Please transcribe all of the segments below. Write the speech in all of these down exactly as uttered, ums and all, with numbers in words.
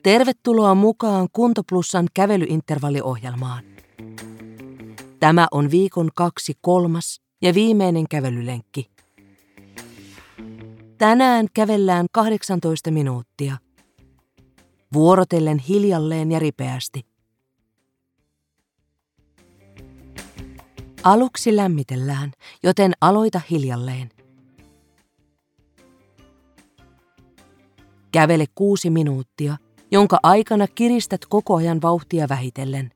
Tervetuloa mukaan Kuntoplussan kävelyintervalliohjelmaan. Tämä on viikon kaksi kolmas ja viimeinen kävelylenkki. Tänään kävellään kahdeksantoista minuuttia. Vuorotellen hiljalleen ja ripeästi. Aluksi lämmitellään, joten aloita hiljalleen. Kävele kuusi minuuttia, jonka aikana kiristät koko ajan vauhtia vähitellen.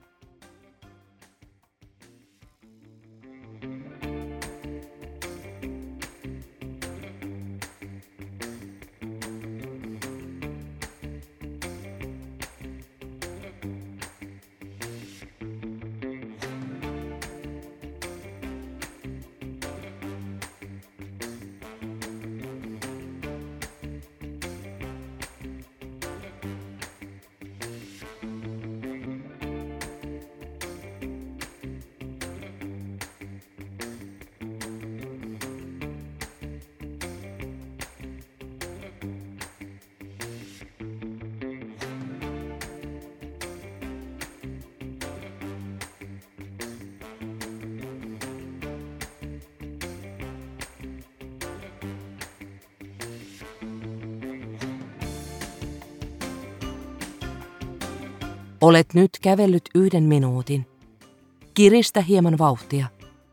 Olet nyt kävellyt yhden minuutin. Kiristä hieman vauhtia.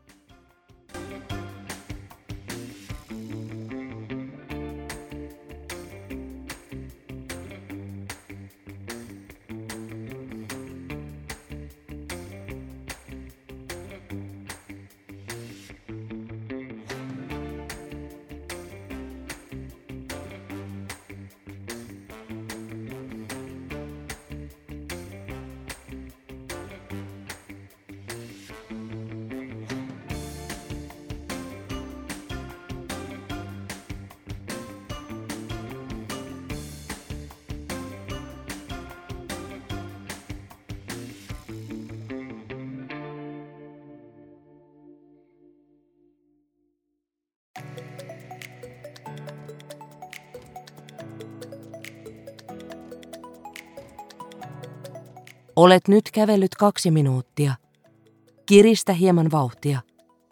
Olet nyt kävellyt kaksi minuuttia. Kiristä hieman vauhtia.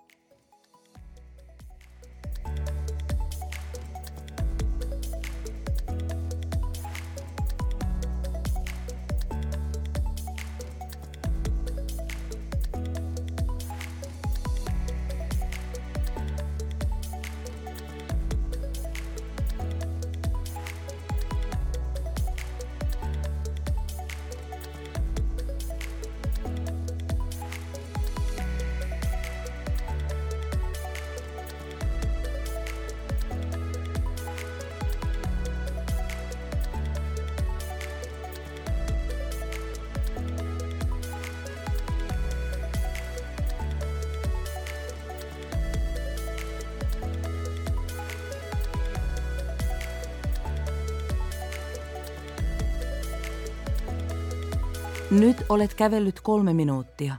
Nyt olet kävellyt kolme minuuttia.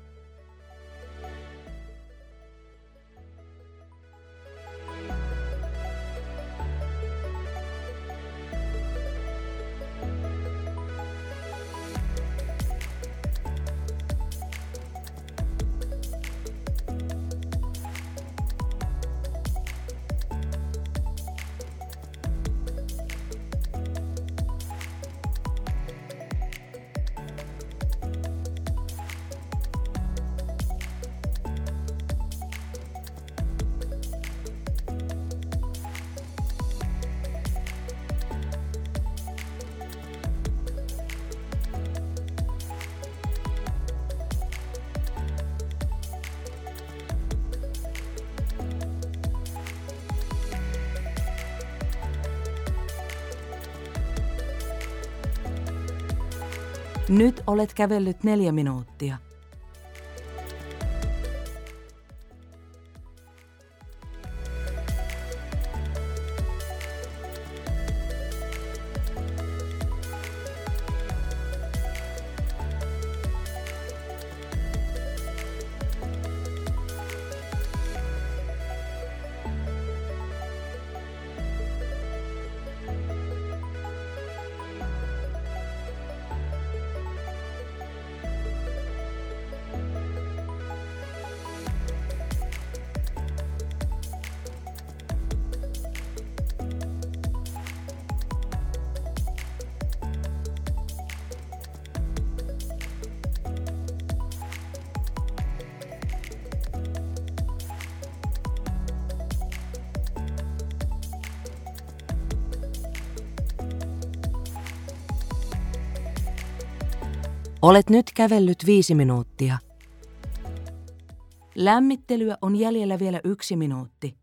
Nyt olet kävellyt neljä minuuttia. Olet nyt kävellyt viisi minuuttia. Lämmittelyä on jäljellä vielä yksi minuutti.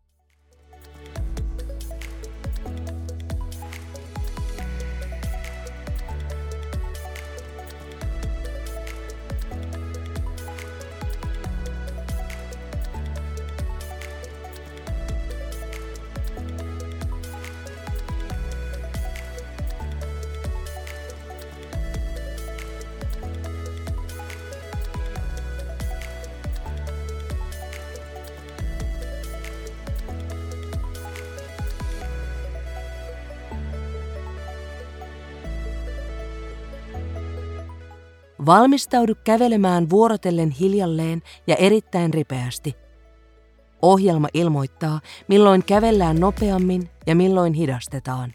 Valmistaudu kävelemään vuorotellen hiljalleen ja erittäin ripeästi. Ohjelma ilmoittaa, milloin kävellään nopeammin ja milloin hidastetaan.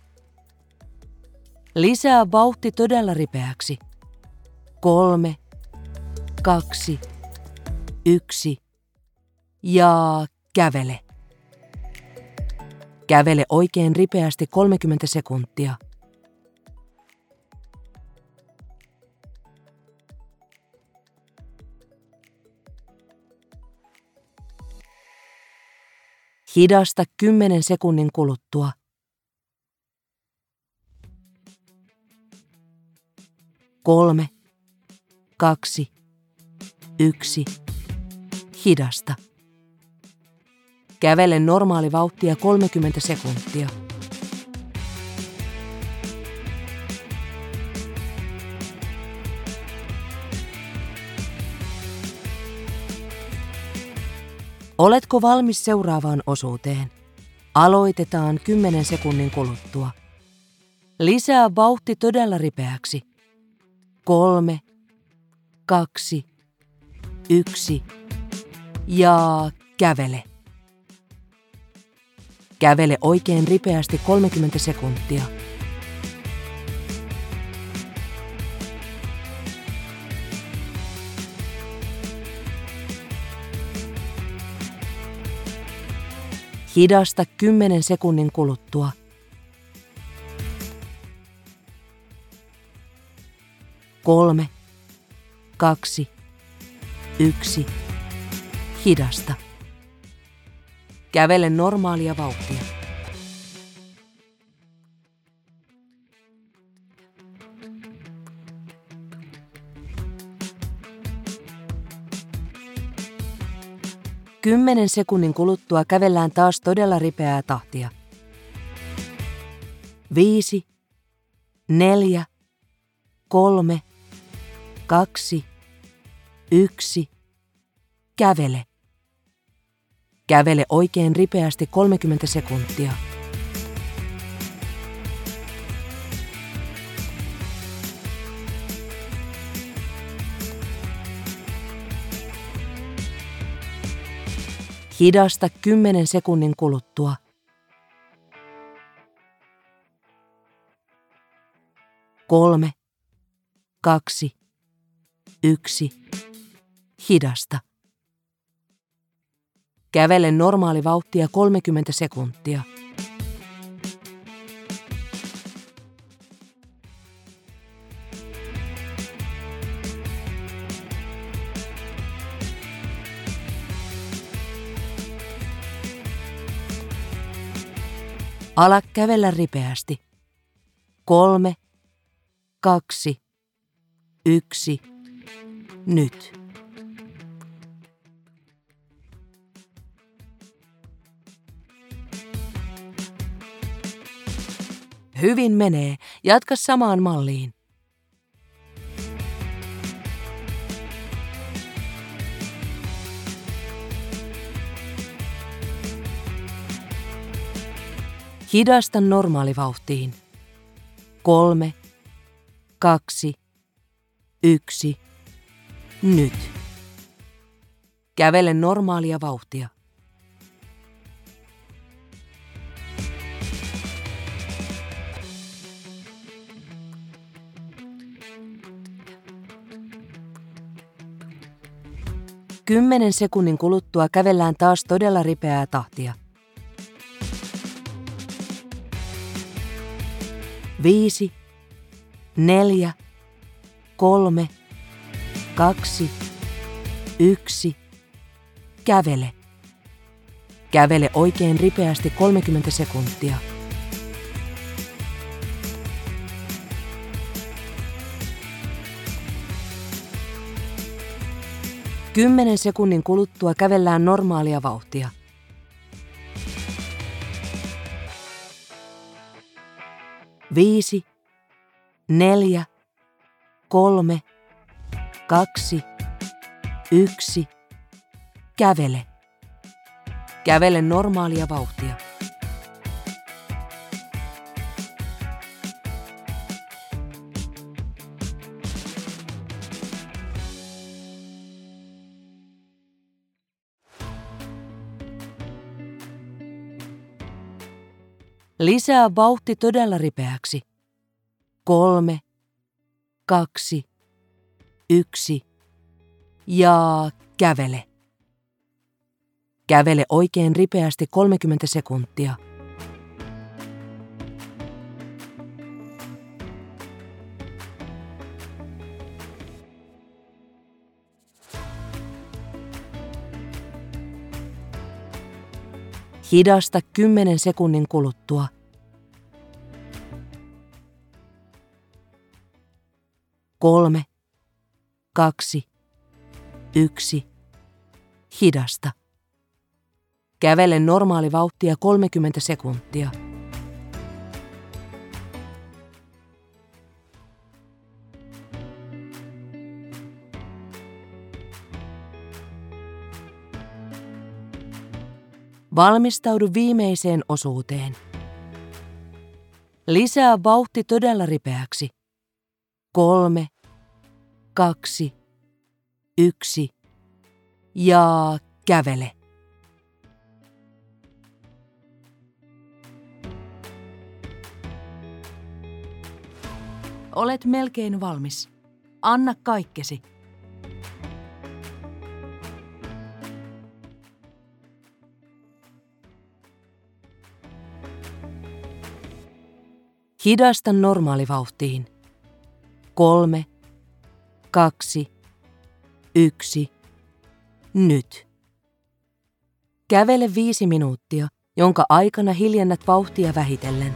Lisää vauhti todella ripeäksi. Kolme, kaksi, yksi ja kävele. Kävele oikein ripeästi kolmekymmentä sekuntia. Hidasta kymmenen sekunnin kuluttua. Kolme, kaksi, yksi, hidasta. Kävele normaalivauhtia kolmekymmentä sekuntia. Oletko valmis seuraavaan osuuteen? Aloitetaan kymmenen sekunnin kuluttua. Lisää vauhti todella ripeäksi. Kolme, kaksi, yksi ja kävele. Kävele oikein ripeästi kolmekymmentä sekuntia. Hidasta kymmenen sekunnin kuluttua. Kolme, kaksi, yksi, hidasta. Kävele normaalia vauhtia. Kymmenen sekunnin kuluttua kävellään taas todella ripeää tahtia. Viisi, neljä, kolme, kaksi, yksi, kävele. Kävele oikein ripeästi kolmekymmentä sekuntia. Hidasta kymmenen sekunnin kuluttua. Kolme, kaksi, yksi, hidasta. Kävele normaalivauhtia kolmekymmentä sekuntia. Ala kävellä ripeästi. Kolme, kaksi, yksi, nyt. Hyvin menee. Jatka samaan malliin. Hidasta normaalivauhtiin. Kolme, kaksi, yksi, nyt. Kävele normaalia vauhtia. Kymmenen sekunnin kuluttua kävellään taas todella ripeää tahtia. Viisi, neljä, kolme, kaksi, yksi, kävele. Kävele oikein ripeästi kolmekymmentä sekuntia. Kymmenen sekunnin kuluttua kävellään normaalia vauhtia. Viisi, neljä, kolme, kaksi, yksi, kävele. Kävele normaalia vauhtia. Lisää vauhti todella ripeäksi. Kolme, kaksi, yksi ja kävele. Kävele oikein ripeästi kolmekymmentä sekuntia. Hidasta kymmenen sekunnin kuluttua. Kolme, kaksi, yksi, hidasta. Kävele normaali vauhtia kolmekymmentä sekuntia. Valmistaudu viimeiseen osuuteen. Lisää vauhti todella ripeäksi. Kolme, kaksi, yksi ja kävele. Olet melkein valmis. Anna kaikkesi. Hidasta normaalivauhtiin. Kolme, kaksi, yksi, nyt. Kävele viisi minuuttia, jonka aikana hiljennät vauhtia vähitellen.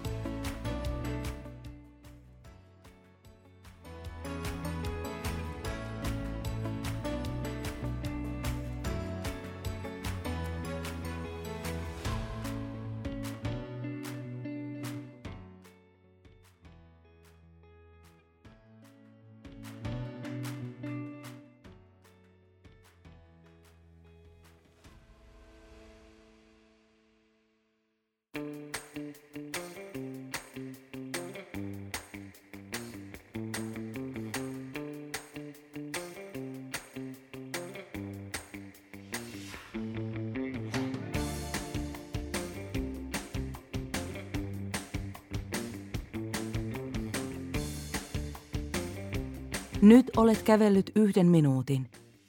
Nyt olet kävellyt yhden minuutin.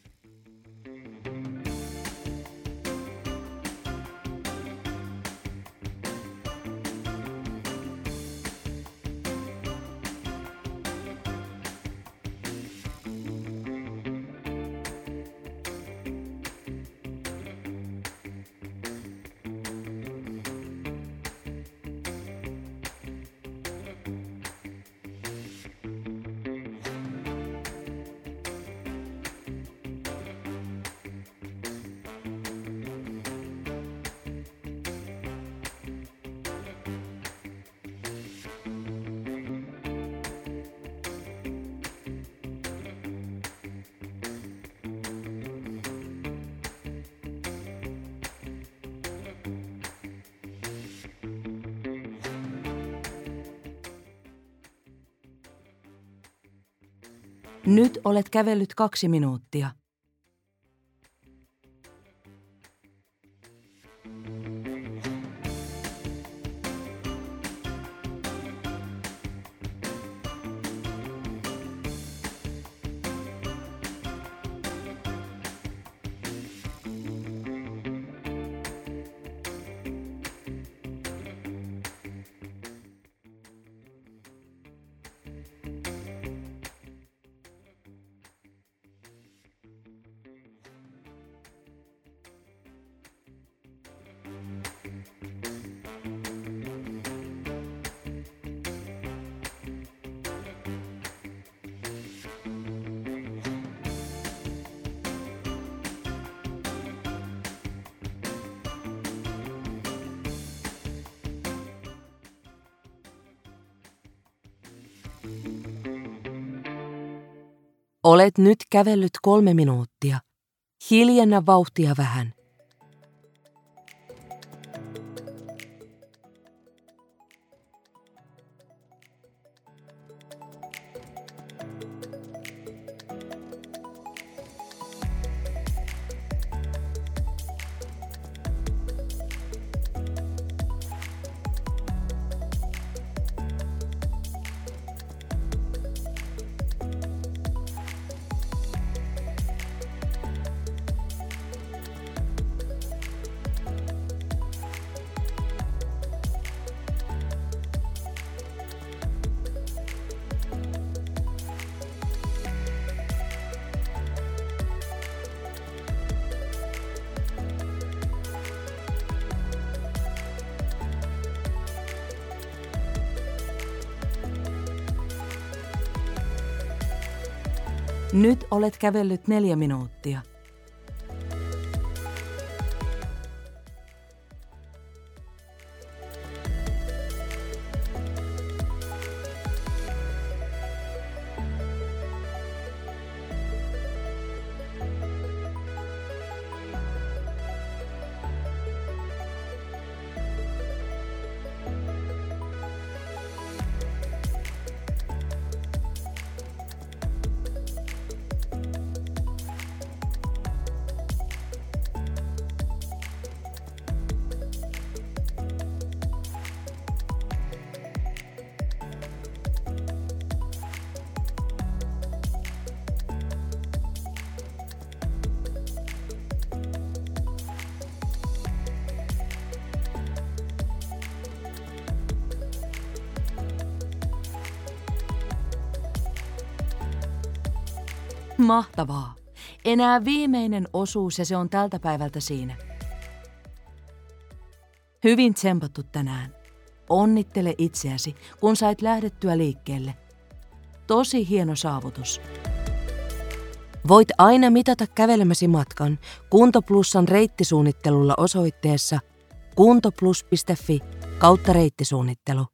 Nyt olet kävellyt kaksi minuuttia. Olet nyt kävellyt kolme minuuttia. Hiljennä vauhtia vähän. Nyt olet kävellyt neljä minuuttia. Mahtavaa! Enää viimeinen osuus ja se on tältä päivältä siinä. Hyvin tsempattu tänään. Onnittele itseäsi, kun sait lähdettyä liikkeelle. Tosi hieno saavutus. Voit aina mitata kävelemäsi matkan Kuntoplussan reittisuunnittelulla osoitteessa kuntoplus piste fi kautta reittisuunnittelu.